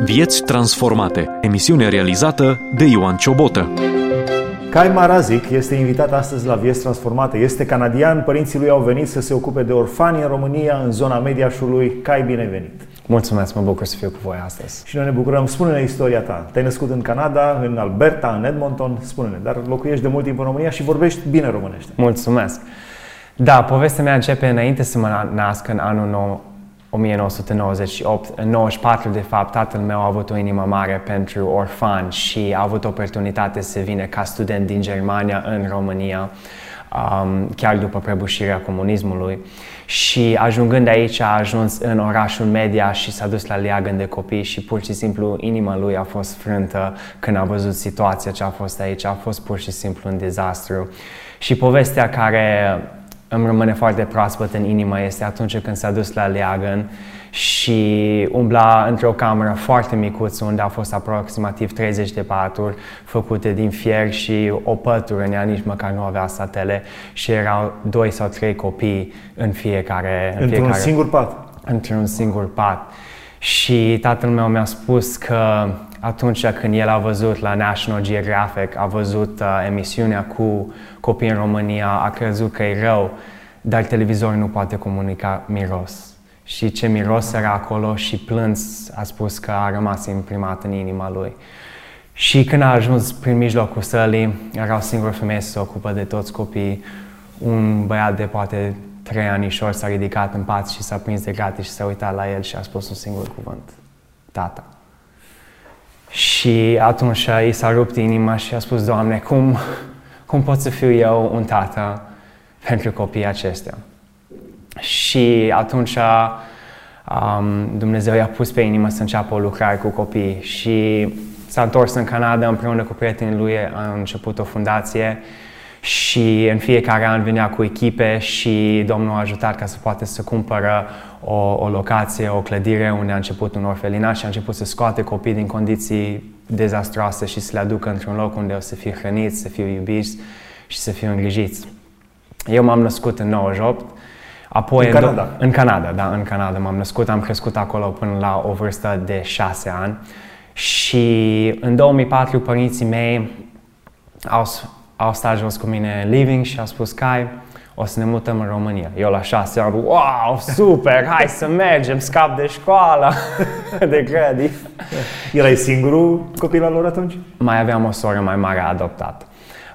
Vieți transformate. Emisiune realizată de Ioan Ciobotă. Kai Marazic este invitat astăzi la Vieți Transformate. Este canadian, părinții lui au venit să se ocupe de orfani în România, în zona Mediașului. Kai, bine venit! Mulțumesc, mă bucur să fiu cu voi astăzi. Și noi ne bucurăm. Spune-ne istoria ta. Te-ai născut în Canada, în Alberta, în Edmonton, spune-ne, dar locuiești de mult timp în România și vorbești bine românește. Mulțumesc! Da, povestea mea începe înainte să mă nasc în anul 1998. În 94, de fapt, tatăl meu a avut o inimă mare pentru orfani și a avut oportunitate să vină ca student din Germania în România, chiar după prăbușirea comunismului. Și ajungând aici, a ajuns în orașul Media și s-a dus la leagăn de copii și pur și simplu inima lui a fost frântă când a văzut situația ce a fost aici. A fost pur și simplu un dezastru. Și povestea care îmi rămâne foarte proaspăt în inimă este atunci când s-a dus la leagăn și umbla într-o cameră foarte micuță unde au fost aproximativ 30 de paturi făcute din fier și o pătură în ea nici măcar nu avea satele și erau 2 sau 3 copii în fiecare... Într-un singur pat? Într-un singur pat. Și tatăl meu mi-a spus că atunci când el a văzut la National Geographic, a văzut emisiunea cu copii în România, a crezut că e rău, dar televizorul nu poate comunica miros. Și ce miros era acolo și plâns, a spus că a rămas imprimat în inima lui. Și când a ajuns prin mijlocul sălii, era o singură femeie să se ocupă de toți copiii. Un băiat de poate 3 anișori s-a ridicat în pat și s-a prins de grate și s-a uitat la el și a spus un singur cuvânt: tata. Și atunci i s-a rupt inima și a spus: Doamne, cum pot să fiu eu un tată pentru copiii acestea? Și atunci Dumnezeu i-a pus pe inimă să înceapă o lucrare cu copii și s-a întors în Canada împreună cu prietenii lui, a început o fundație și în fiecare an venea cu echipe și Domnul a ajutat ca să poată să cumpără o locație, o clădire unde a început un orfelinat și a început să scoate copii din condiții dezastroase și să le aducă într-un loc unde o să fie hrăniți, să fie iubiți și să fie îngrijiți. Eu m-am născut în 98. Apoi în Canada, da, în Canada m-am născut, am crescut acolo până la o vârstă de 6 ani și în 2004 părinții mei au stat jos cu mine în living și au spus: Kai, o să ne mutăm în România. Eu la 6 ani, wow, super, hai să mergem, scap de școală, de grădini. Erai singurul copil al lor atunci? Mai aveam o soră mai mare adoptată.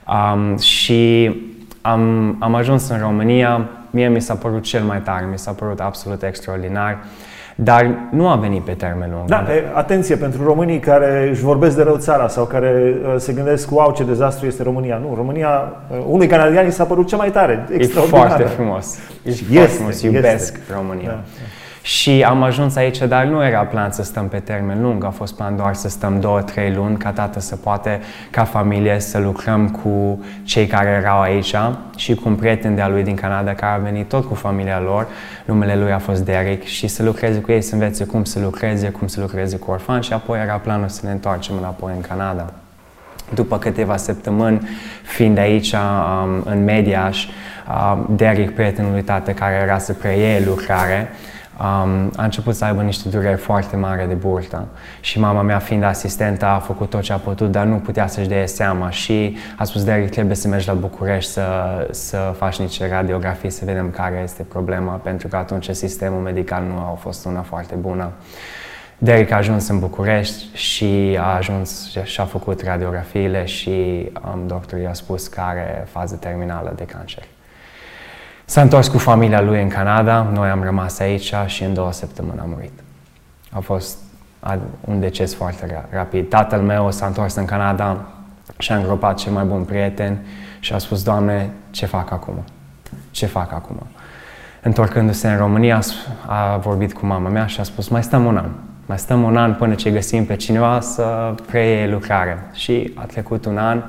Și am ajuns în România. Mie mi s-a părut cel mai tare, mi s-a părut absolut extraordinar, dar nu a venit pe termen lung. Da, atenție pentru românii care își vorbesc de rău țara sau care se gândesc: wow, ce dezastru este România. Nu, România, unui canadian i s-a părut cel mai tare, extraordinar. E foarte frumos, foarte frumos, iubesc România. Da. Și am ajuns aici, dar nu era plan să stăm pe termen lung, a fost plan doar să stăm 2-3 luni ca tată să poate, ca familie, să lucrăm cu cei care erau aici și cu un prieten de-a lui din Canada care a venit tot cu familia lor, numele lui a fost Derek, și să lucreze cu ei, să învețe cum să lucreze cu orfani și apoi era planul să ne întoarcem înapoi în Canada. După câteva săptămâni, fiind aici în Mediaș, Derek, prietenul lui tată care era să preie lucrare, a început să aibă niște dureri foarte mari de burtă și mama mea, fiind asistentă, a făcut tot ce a putut, dar nu putea să-și dea seama și a spus: Derek, trebuie să mergi la București să faci niște radiografii, să vedem care este problema, pentru că atunci sistemul medical nu a fost una foarte bună. Derek a ajuns în București și a făcut radiografiile și doctorul i-a spus că are fază terminală de cancer. S-a întors cu familia lui în Canada, noi am rămas aici și în 2 săptămâni a murit. A fost un deces foarte rapid. Tatăl meu s-a întors în Canada și a îngropat cel mai bun prieten și a spus: Doamne, ce fac acum? Ce fac acum? Întorcându-se în România, a vorbit cu mama mea și a spus: mai stăm un an. Mai stăm un an până ce găsim pe cineva să preie lucrare. Și a trecut un an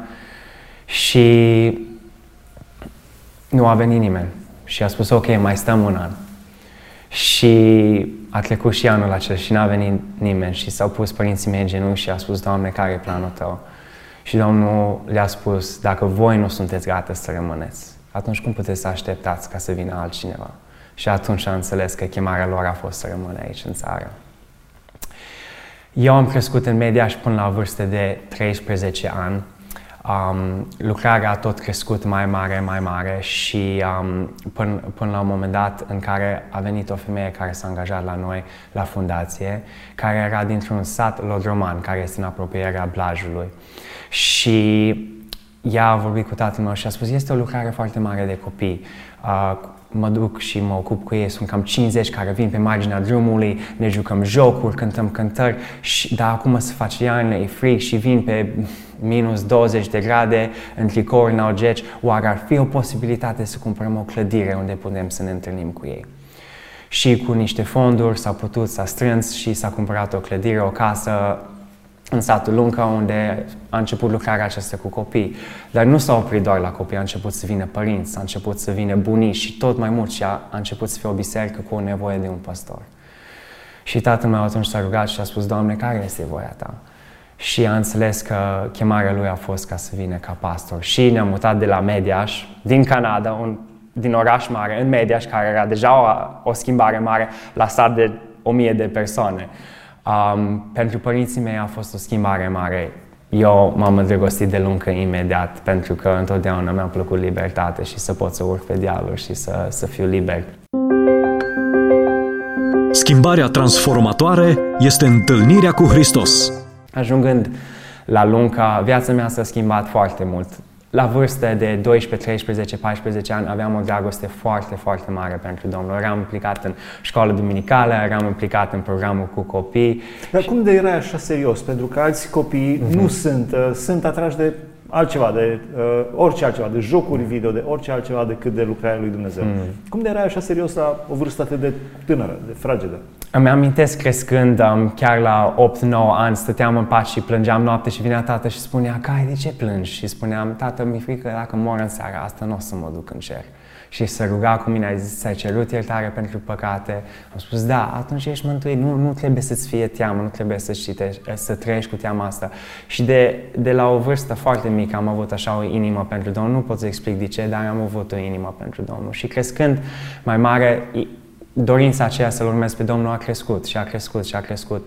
și nu a venit nimeni. Și a spus: ok, mai stăm un an. Și a trecut și anul acela și n-a venit nimeni și s-au pus părinții mei în genunchi și a spus: Doamne, care e planul Tău? Și Domnul le-a spus: dacă voi nu sunteți gata să rămâneți, atunci cum puteți să așteptați ca să vină altcineva? Și atunci a înțeles că chemarea lor a fost să rămână aici în țară. Eu am crescut în Mediaș până la vârstă de 13 ani. Lucrarea a tot crescut mai mare și până la un moment dat în care a venit o femeie care s-a angajat la noi, la fundație, care era dintr-un sat Lodroman, care este în apropierea Blajului. Și ea a vorbit cu tatăl meu și a spus, este o lucrare foarte mare de copii. Mă duc și mă ocup cu ei, sunt cam 50 care vin pe marginea drumului, ne jucăm jocuri, cântăm cântări, dar acum se face iarnă, e frig și vin pe minus 20 de grade, în tricouri, în algeci, oare ar fi o posibilitate să cumpărăm o clădire unde putem să ne întâlnim cu ei? Și cu niște fonduri s-a strâns și s-a cumpărat o clădire, o casă în satul Lunca, unde a început lucrarea aceasta cu copii. Dar nu s-a oprit doar la copii, a început să vină părinți, a început să vină bunici și tot mai mult și a început să fie o biserică cu o nevoie de un păstor. Și tatăl meu atunci s-a rugat și a spus, Doamne, care este voia Ta? Și a înțeles că chemarea lui a fost ca să vină ca pastor. Și ne-am mutat de la Mediaș, din Canada, din oraș mare, în Mediaș, care era deja o schimbare mare, la sat de 1000 de persoane. Pentru părinții mei a fost o schimbare mare. Eu m-am îndrăgostit de Luncă imediat, pentru că întotdeauna mi-a plăcut libertate și să pot să urc pe dealuri și să fiu liber. Schimbarea transformatoare este întâlnirea cu Hristos. Ajungând la Lunca, viața mea s-a schimbat foarte mult. La vârstă de 12, 13, 14 ani aveam o dragoste foarte, foarte mare pentru Domnul. Eram implicat în școală duminicală, eram implicat în programul cu copii. Dar cum de erai așa serios? Pentru că alți copii nu sunt atrași de altceva, de orice altceva, de jocuri video, de orice altceva decât de lucrarea lui Dumnezeu. Cum de erai așa serios la o vârstă atât de tânără, de fragedă? Îmi amintesc crescând, chiar la 8-9 ani, stăteam în pat și plângeam noapte și vinea tată și spunea, Cai, de ce plângi? Și spuneam, tată, mi-e frică dacă mor în seara asta, nu o să mă duc în cer. Și se ruga cu mine, a zis, ți-ai cerut iertare pentru păcate? Am spus, da, atunci ești mântuit, nu trebuie să-ți fie teamă, nu trebuie să trăiești cu teama asta. Și de la o vârstă foarte mică am avut așa o inimă pentru Domnul, nu pot să explic de ce, dar am avut o inimă pentru Domnul. Și crescând mai mare, dorința aceea să-L urmez pe Domnul a crescut și a crescut și a crescut.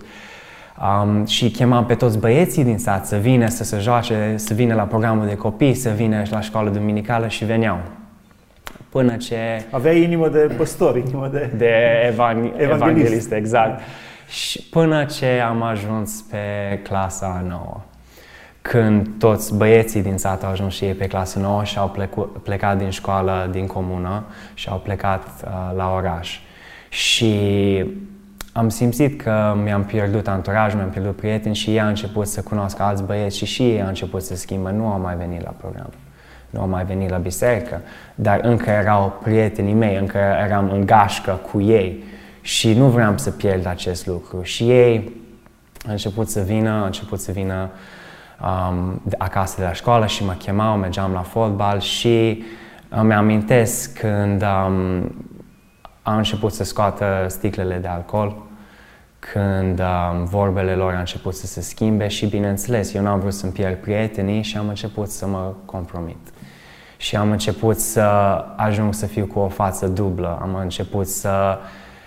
Și chemam pe toți băieții din sat să vină, să se joace, să vină la programul de copii, să vină la școală duminicală și veneau. Până ce... Aveai inimă de păstor, inimă de evanghelist, exact. Și până ce am ajuns pe clasa 9. Când toți băieții din sat au ajuns și ei pe clasa 9 și au plecat din școală, din comună și au plecat la oraș. Și am simțit că mi-am pierdut anturajul, mi-am pierdut prieteni și ei au început să cunoască alți băieți și ei au început să schimbe, nu au mai venit la program. Nu am mai venit la biserică, dar încă erau prietenii mei, încă eram în gașcă cu ei și nu vreau să pierd acest lucru. Și ei au început să vină acasă de la școală și mă chemau, mergeam la fotbal și îmi amintesc când au început să scoată sticlele de alcool, când vorbele lor au început să se schimbe și, bineînțeles, eu n-am vrut să-mi pierd prietenii și am început să mă compromit. Și am început să ajung să fiu cu o față dublă, am început să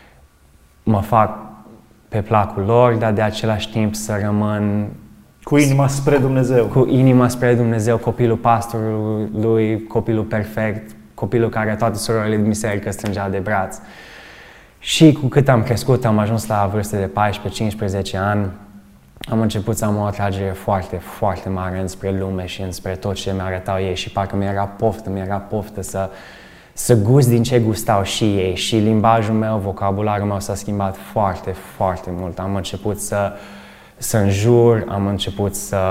mă fac pe placul lor, dar de același timp să rămân cu inima spre Dumnezeu. Cu inima spre Dumnezeu, copilul pastorului, copilul perfect, copilul care toate surorile din biserică strângea de braț. Și cu cât am crescut, am ajuns la vârste de 14-15 ani, am început să am o atragere foarte, foarte mare înspre lume și înspre tot ce mi-arătau ei și parcă mi-era poftă să gust din ce gustau și ei. Și limbajul meu, vocabularul meu s-a schimbat foarte, foarte mult. Am început să înjur, am început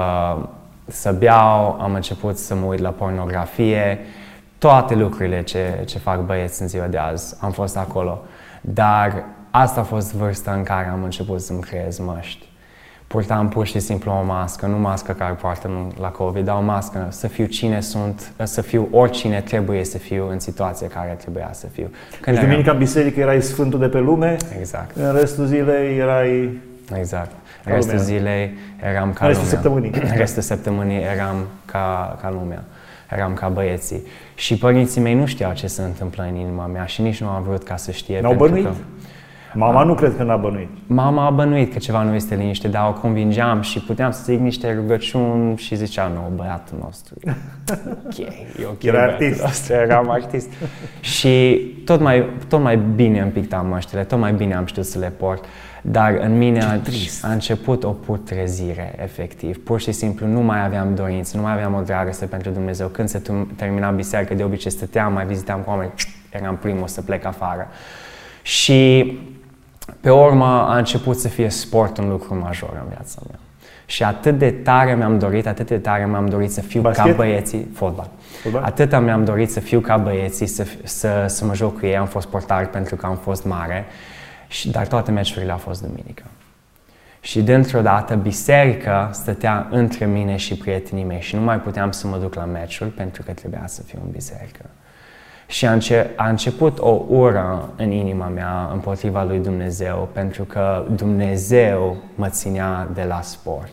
să beau, am început să mă uit la pornografie, toate lucrurile ce fac băieți în ziua de azi, am fost acolo. Dar asta a fost vârsta în care am început să-mi creez măști. Purtam pur și simplu o mască, nu mască care poartă la COVID, dar o mască, să fiu cine sunt, să fiu oricine trebuie să fiu în situația care trebuia să fiu. Deci duminica în biserică erai sfântul de pe lume, exact. În restul zilei erai... Exact. În restul zilei eram ca lumea. În restul săptămânii eram ca lumea. Eram ca băieții. Și părinții mei nu știau ce se întâmplă în inima mea și nici nu am vrut ca să știe. N-au bănuit? Mama nu cred că n-a bănuit. Mama a bănuit că ceva nu este liniște, dar o convingeam și puteam să zic niște rugăciuni și zicea, nu, băiatul nostru, ok, era artist. Eram artist. Și tot mai bine îmi pictam măștile, tot mai bine am știut să le port, dar în mine a început o putrezire, efectiv. Pur și simplu nu mai aveam dorință, nu mai aveam o dragoste pentru Dumnezeu. Când se termina biserică, de obicei stăteam, mai vizitam cu oameni, eram primul să plec afară. Și pe urmă a început să fie sport un lucru major în viața mea. Și atât de tare mi-am dorit să fiu ca băieții, fotbal. Atât mi-am dorit să fiu ca băieții, să mă joc cu ei, am fost portar pentru că am fost mare, dar toate meciurile au fost duminică. Și dintr-o dată biserica stătea între mine și prietenii mei și nu mai puteam să mă duc la meciuri pentru că trebuia să fiu în biserică. Și a început o ură în inima mea împotriva lui Dumnezeu, pentru că Dumnezeu mă ținea de la sport.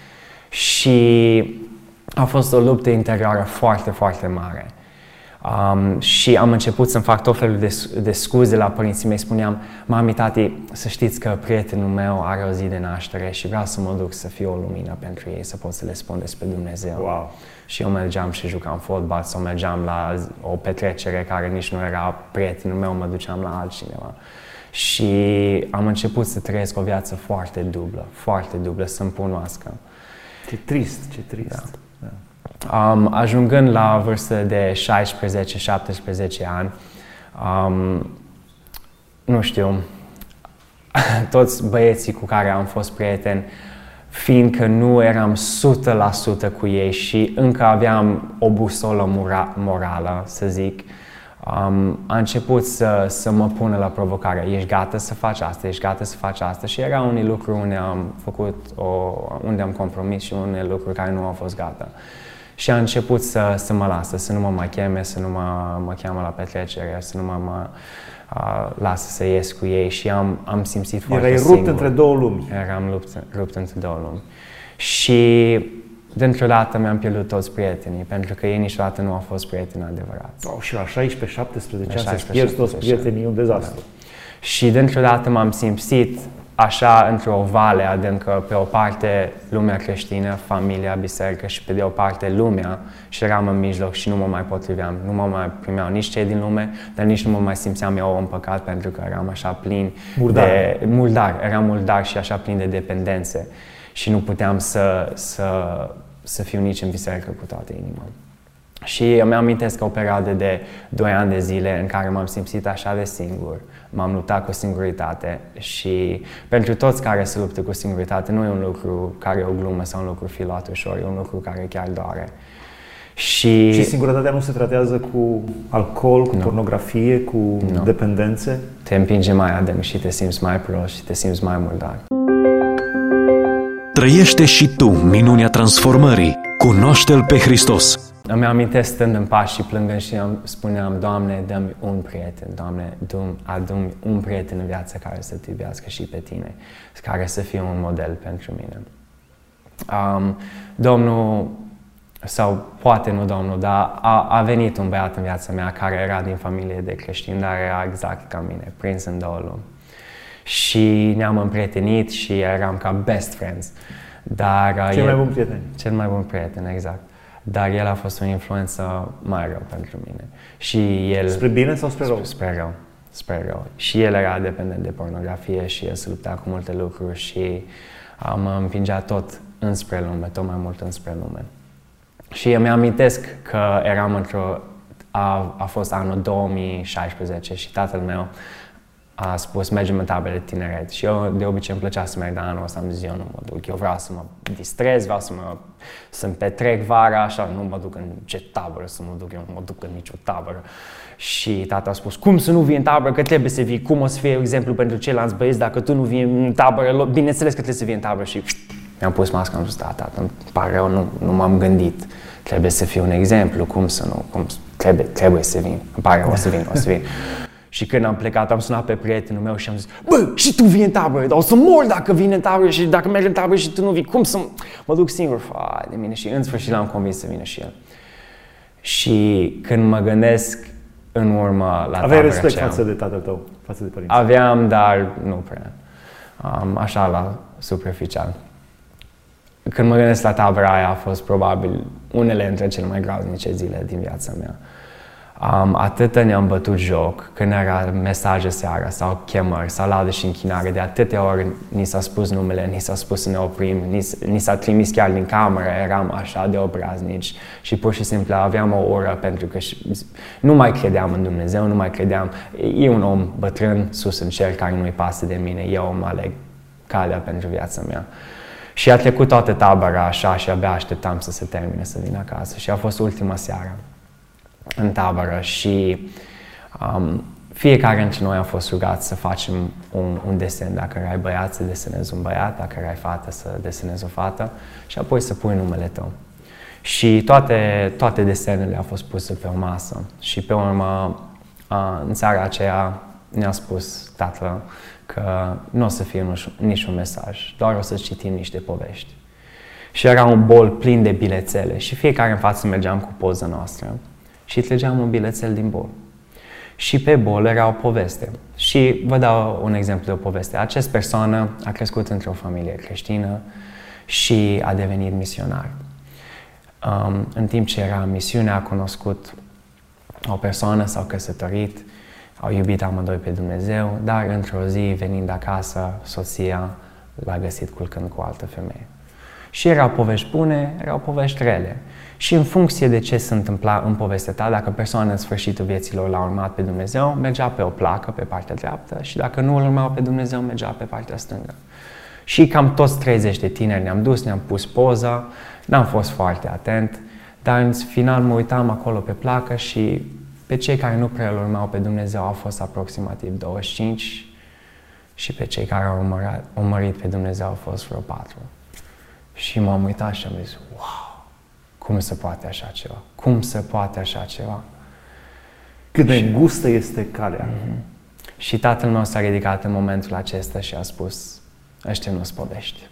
Și a fost o luptă interioară foarte, foarte mare. Și am început să-mi fac tot felul de scuze la părinții mei. Spuneam, mami, tati, să știți că prietenul meu are o zi de naștere și vreau să mă duc să fiu o lumină pentru ei, să pot să le spun despre Dumnezeu. Wow. Și eu mergeam și jucam fotbal sau mergeam la o petrecere care nici nu era prietenul meu, mă duceam la altcineva. Și am început să trăiesc o viață foarte dublă, să-mi pun mască. Ce trist, ce trist. Da. Ajungând la vârstă de 16-17 ani, nu știu, toți băieții cu care am fost prieteni, fiindcă nu eram 100% cu ei și încă aveam o busolă morală, să zic, a început să mă pună la provocare. Ești gata să faci asta, ești gata să faci asta. Și erau unele lucruri unde am compromis și unele lucruri care nu au fost gata. Și a început să mă lasă, să nu mă mai cheme, să nu mă cheamă la petrecere, să nu mă lasă să ies cu ei și am simțit foarte singur. Erai rupt între două lumi. Eram rupt între două lumi. Și dintr-o dată mi-am pierdut toți prietenii, pentru că ei niciodată nu au fost prieteni adevărați. Și la 16-17 ani să-ți pierzi toți prietenii, e un dezastru. Da. Și dintr-o dată m-am simțit așa într-o vale adâncă, pe o parte lumea creștină, familia, biserică și pe de o parte lumea și eram în mijloc și nu mă mai potriveam, nu mă mai primeau nici cei din lume, dar nici nu mă mai simțeam eu în păcat pentru că eram așa plin eram murdar și așa plin de dependențe și nu puteam să fiu nici în biserică cu toată inima. Și îmi amintesc o perioadă de 2 ani de zile în care m-am simțit așa de singur. M-am luptat cu singuritate și pentru toți care se luptă cu singuritate nu e un lucru care e o glumă sau un lucru filat ușor, e un lucru care chiar doare. Și singurătatea nu se tratează cu alcool, cu pornografie, cu dependențe? Te împinge mai adânc și te simți mai prost și te simți mai murdar. Trăiește și tu minunea transformării. Cunoaște-L pe Hristos. Îmi amintesc stând în pași și plângând și spuneam, Doamne, dă-mi un prieten, Doamne, adu-mi un prieten în viață care să te iubească și pe tine, care să fie un model pentru mine. Domnul, sau poate nu Domnul, dar a venit un băiat în viața mea care era din familie de creștini, dar era exact ca mine, prins în două lumi. Și ne-am împrietenit și eram ca best friends. Dar cel mai bun prieten. Cel mai bun prieten, exact. Dar el a fost o influență mai rău pentru mine. Și el, spre bine sau spre rău? Spre rău. Și el era dependent de pornografie și el se lupta cu multe lucruri și mă împingea tot înspre lume, tot mai mult înspre lume. Și îmi amintesc că eram a fost anul 2016 și tatăl meu a spus, mergem în tabere de tineret. Și eu de obicei îmi plăcea să merg, dar anul ăsta am zis, eu nu mă duc. Eu vreau să mă distrez, vreau să-mi petrec vara, așa, nu mă duc în ce tabără să mă duc, eu nu mă duc în nicio tabără. Și tata a spus, cum să nu vii în tabără, că trebuie să vii, cum o să fie exemplu pentru ceilalți băieți dacă tu nu vii în tabără, bineînțeles că trebuie să vii în tabără. Și mi-am pus masca, am zis, tata, îmi pare rău, nu m-am gândit, trebuie să fiu un exemplu, cum să nu, trebuie să vin, îmi pare rău, o să vin. Și când am plecat, am sunat pe prietenul meu și am zis, bă, și tu vii în tabără, dar o să mor dacă vin în tabără și dacă merg în tabără și tu nu vii, cum să mă duc singur? Fai de mine. Și în sfârșit l-am convins să vină și el. Și când mă gândesc în urmă la tabără. Aveai respect față de tatăl tău, față de părinți? Aveam, dar nu prea. Așa, la superficial. Când mă gândesc la tabăra aia, a fost probabil unele dintre cele mai groaznice zile din viața mea. Atâta ne-am bătut joc când era mesaje seara sau chemări sau laudă și închinare. De atâtea ori ni s-a spus numele, ni s-a spus să ne oprim, ni s-a trimis chiar din cameră, eram așa de obraznici și pur și simplu aveam o ură pentru că nu mai credeam în Dumnezeu, nu mai credeam. E un om bătrân sus în cer care nu-i pasă de mine, eu mă aleg calea pentru viața mea. Și a trecut toată tabăra așa și abia așteptam să se termine, să vin acasă. Și a fost ultima seară în tabără și fiecare dintre noi a fost rugat să facem un desen. Dacă erai băiat, să desenezi un băiat, dacă erai fată, să desenezi o fată și apoi să pui numele tău. Și toate desenele au fost puse pe o masă și pe urmă, în seara aceea, ne-a spus tatăl că nu o să fie niciun mesaj, doar o să citim niște povești. Și era un bol plin de bilețele și fiecare în față mergeam cu poza noastră și trăgeam un bilețel din bol. Și pe bol era o poveste. Și vă dau un exemplu de o poveste. Această persoană a crescut într-o familie creștină și a devenit misionar. În timp ce era în misiune, a cunoscut o persoană, s-au căsătorit, au iubit amândoi pe Dumnezeu, dar într-o zi, venind acasă, soția l-a găsit culcând cu o altă femeie. Și erau povești bune, erau povești rele. Și în funcție de ce se întâmpla în povestea ta, dacă persoana în sfârșitul vieților l-a urmat pe Dumnezeu, mergea pe o placă pe partea dreaptă și dacă nu îl urmau pe Dumnezeu, mergea pe partea stângă. Și cam toți 30 de tineri ne-am dus, ne-am pus poza, n-am fost foarte atent, dar în final mă uitam acolo pe placă și pe cei care nu prea îl urmau pe Dumnezeu au fost aproximativ 25 și pe cei care au urmărit pe Dumnezeu au fost vreo 4. Și m-am uitat și am zis, wow, cum se poate așa ceva? Cum se poate așa ceva? Cât de îngustă este calea. Și tatăl meu s-a ridicat în momentul acesta și a spus, ăștia nu-s povești.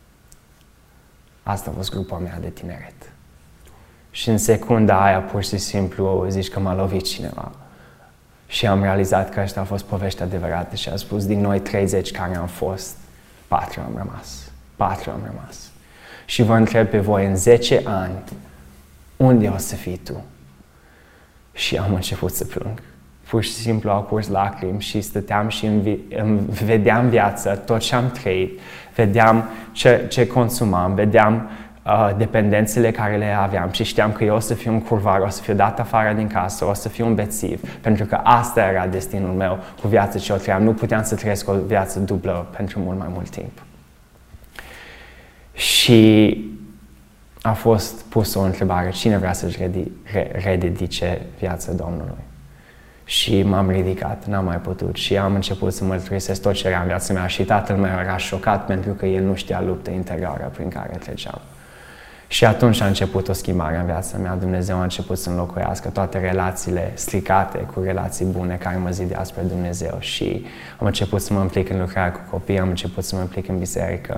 Asta a fost grupa mea de tineret. Și în secunda aia, pur și simplu, zici că m-a lovit cineva. Și am realizat că ăștia au fost povești adevărate și a spus, din noi 30 care am fost, 4 am rămas. 4 am rămas. Și vă întreb pe voi, în 10 ani, unde o să fii tu? Și am început să plâng. Pur și simplu au curs lacrimi și stăteam și vedeam viața, tot ce am trăit, vedeam ce consumam, vedeam dependențele care le aveam și știam că eu o să fiu un curvar, o să fiu dat afară din casă, o să fiu un bețiv, pentru că asta era destinul meu cu viața ce o trăiam. Nu puteam să trăiesc o viață dublă pentru mult mai mult timp. Și a fost pusă o întrebare, cine vrea să-și rededice viața Domnului? Și m-am ridicat, n-am mai putut și am început să mărturisesc tot ce era în viața mea și tatăl meu era șocat pentru că el nu știa lupta interioară prin care treceam. Și atunci a început o schimbare în viața mea. Dumnezeu a început să înlocuiască toate relațiile stricate cu relații bune care mă zideau spre Dumnezeu și am început să mă implic în lucrarea cu copii, am început să mă implic în biserică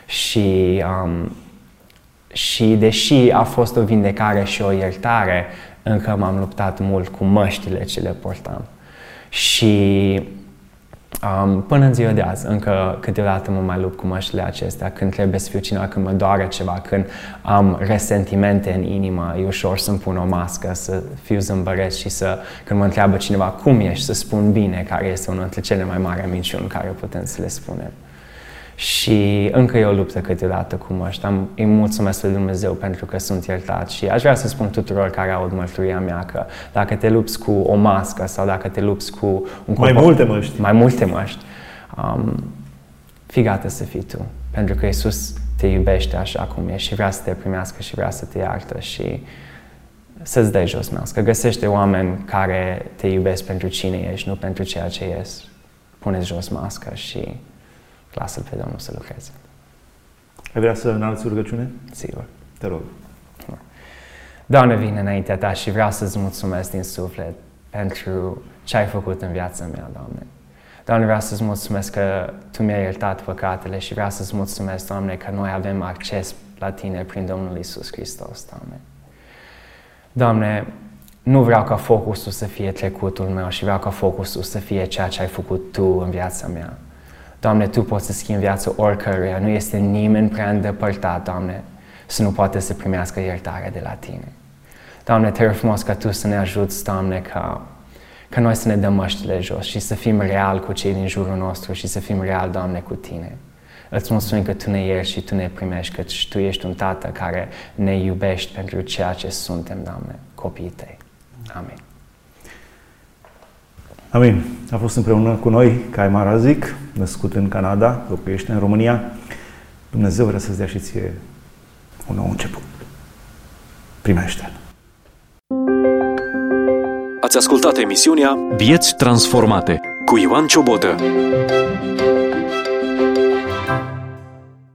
și deși a fost o vindecare și o iertare, încă m-am luptat mult cu măștile ce le portam. Și până în ziua de azi, încă câteodată mă mai lupt cu măștile acestea, când trebuie să fiu cineva, când mă doare ceva, când am resentimente în inimă, e ușor să-mi pun o mască, să fiu zâmbăreț și când mă întreabă cineva cum ești, să spun bine, care este unul dintre cele mai mari minciuni care putem să le spunem. Și încă e o luptă câteodată cu măști. Îi mulțumesc lui Dumnezeu pentru că sunt iertat și aș vrea să spun tuturor care aud mărturia mea că dacă te lupți cu o mască sau dacă te lupți cu un mai multe măști, fii gata să fii tu. Pentru că Iisus te iubește așa cum ești și vrea să te primească și vrea să te iartă și să-ți dai jos mască. Găsește oameni care te iubesc pentru cine ești, nu pentru ceea ce ești. Pune-ți jos masca și lasă-L pe Domnul să lucreze. Ai vrea să înalți rugăciune? Sigur. Te rog. Doamne, vin înaintea Ta și vreau să-ți mulțumesc din suflet pentru ce ai făcut în viața mea, Doamne. Doamne, vreau să-ți mulțumesc că Tu mi-ai iertat păcatele și vreau să-ți mulțumesc, Doamne, că noi avem acces la Tine prin Domnul Iisus Hristos, Doamne. Doamne, nu vreau ca focusul să fie trecutul meu și vreau ca focusul să fie ceea ce ai făcut Tu în viața mea. Doamne, Tu poți să schimbi viața oricăruia. Nu este nimeni prea îndepărtat, Doamne, să nu poate să primească iertare de la Tine. Doamne, Te rog frumos ca Tu să ne ajuți, Doamne, ca noi să ne dăm măștile jos și să fim real cu cei din jurul nostru și să fim real, Doamne, cu Tine. Îți mulțumim că Tu ne ierți și Tu ne primești, că Tu ești un Tată care ne iubești pentru ceea ce suntem, Doamne, copiii Tăi. Amin. Amin. A fost împreună cu noi Caimar Razic, născut în Canada, locuiește în România. Dumnezeu vrea să-ți dea și ție un nou început. Primește-l. Ați ascultat emisiunea Vieți transformate cu Ioan Ciobodă.